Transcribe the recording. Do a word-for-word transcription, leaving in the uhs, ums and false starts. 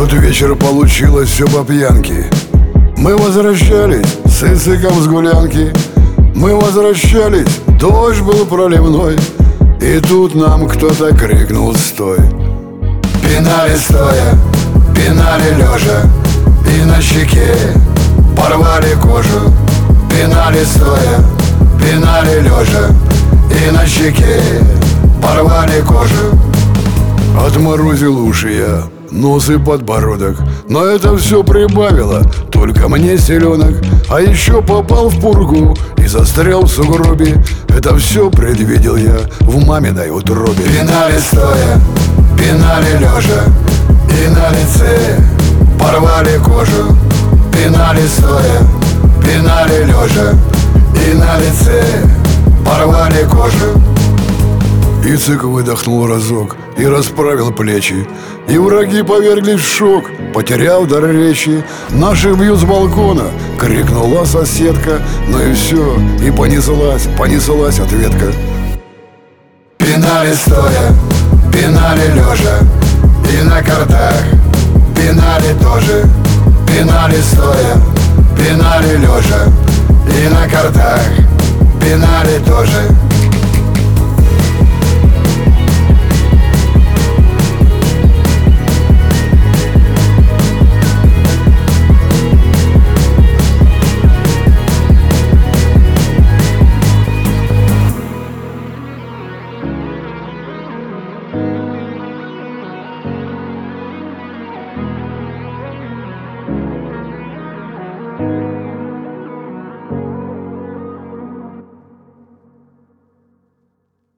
Под вечер получилось все по пьянке. Мы возвращались с Ициком с гулянки. Мы возвращались, дождь был проливной. И тут нам кто-то крикнул: стой! Пинали стоя, пинали лежа, и на щеке порвали кожу. Пинали стоя, пинали лежа, и на щеке порвали кожу. Отморозил уши я, нос и подбородок, но это все прибавило только мне селенок. А еще попал в пургу и застрял в сугробе. Это все предвидел я в маминой утробе. Пинали стоя, пинали лежа, и на лице порвали кожу. Пинали стоя, пинали лежа, и на лице порвали кожу. Ицик выдохнул разок и расправил плечи, и враги поверглись в шок, потеряв дар речи. Наших бьют с балкона, крикнула соседка. Ну и все, и понеслась, понеслась ответка. Пинали стоя, пинали лежа, и на картах пинали тоже. Пинали стоя, пинали лежа, и на картах пинали тоже.